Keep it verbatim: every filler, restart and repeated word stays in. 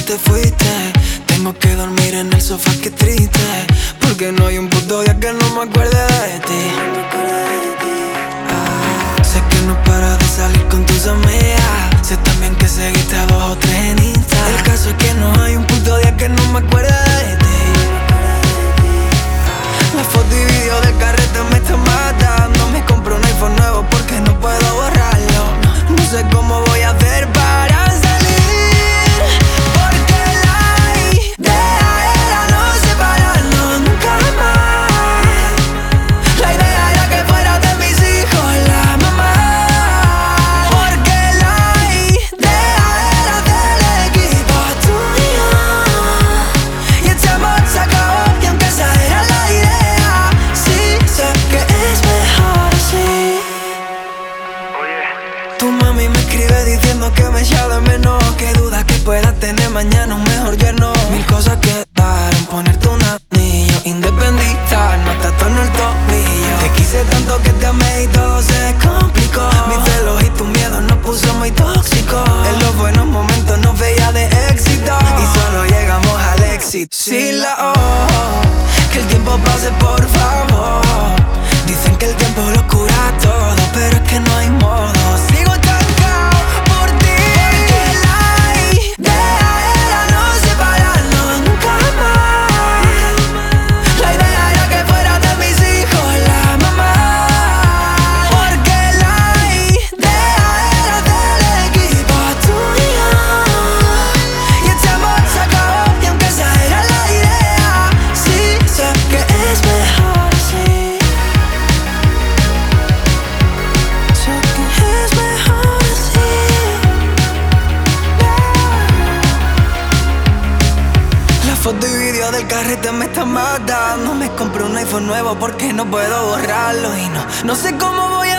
te fuiste. Tengo que dormir en el sofá, qué triste, porque no hay un puto día que no me acuerde de ti. Ah, sé que no paras de salir con tus amigas. Sé también que seguiste a dos o tres en Insta. El caso es que no hay un puto día que no me acuerde de ti. La foto y video del carrete me está matando. Me compro un iPhone nuevo porque no puedo borrarlo. No, no sé cómo voy a hacer para salir, porque la idea era no separarnos nunca más. La idea era que fueras de mis hijos la mamá, porque la idea era del equipo tú y yo. Y este amor se acabó y aunque esa era la idea, sí sé que es mejor así. Tu mami me escribe diciendo que me echa de menos, que duda que pueda tener mañana un mejor yerno. Mil cosas quedaron, ponerte un anillo, independizarnos hasta todo en el tobillo. Te quise tanto que te amé y todo se complicó. Mis celos y tu miedo nos puso muy tóxicos. En los buenos momentos nos veía de éxito y solo llegamos al éxito. Sí, la oh, que el tiempo pase por favor. Dicen que el tiempo lo cura todo, pero es que no hay modo. Sigo estancado por ti, porque la idea era no separarnos nunca más. La idea era que fueras de mis hijos la mamá, porque la idea era del equipo tú y yo. Y este amor se acabó y aunque esa era la idea, sí sé que es mejor así. Sé que es mejor así. La foto y video del carrete me están matando. Me compré un iPhone nuevo porque no puedo borrarlo. Y no, no sé cómo voy